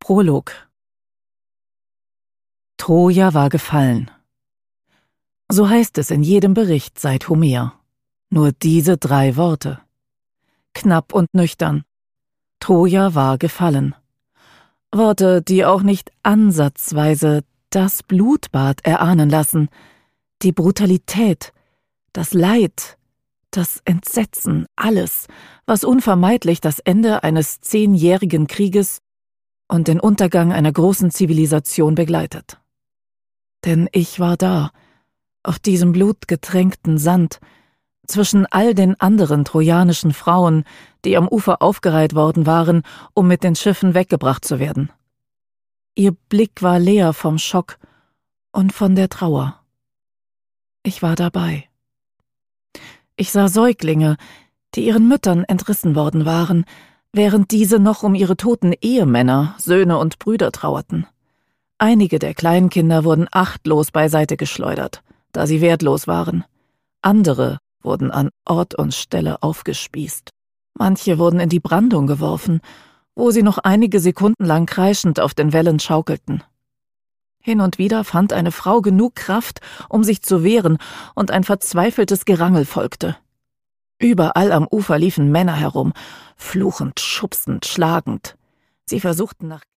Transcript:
Prolog. Troja war gefallen. So heißt es in jedem Bericht seit Homer. Nur diese 3 Worte. Knapp und nüchtern. Troja war gefallen. Worte, die auch nicht ansatzweise das Blutbad erahnen lassen, die Brutalität, das Leid, das Entsetzen, alles, was unvermeidlich das Ende eines 10-jährigen Krieges und den Untergang einer großen Zivilisation begleitet. Denn ich war da, auf diesem blutgetränkten Sand, zwischen all den anderen trojanischen Frauen, die am Ufer aufgereiht worden waren, um mit den Schiffen weggebracht zu werden. Ihr Blick war leer vom Schock und von der Trauer. Ich war dabei. Ich sah Säuglinge, die ihren Müttern entrissen worden waren, während diese noch um ihre toten Ehemänner, Söhne und Brüder trauerten. Einige der Kleinkinder wurden achtlos beiseite geschleudert, da sie wertlos waren. Andere wurden an Ort und Stelle aufgespießt. Manche wurden in die Brandung geworfen, wo sie noch einige Sekunden lang kreischend auf den Wellen schaukelten. Hin und wieder fand eine Frau genug Kraft, um sich zu wehren, und ein verzweifeltes Gerangel folgte. Überall am Ufer liefen Männer herum, fluchend, schubsend, schlagend. Sie versuchten nach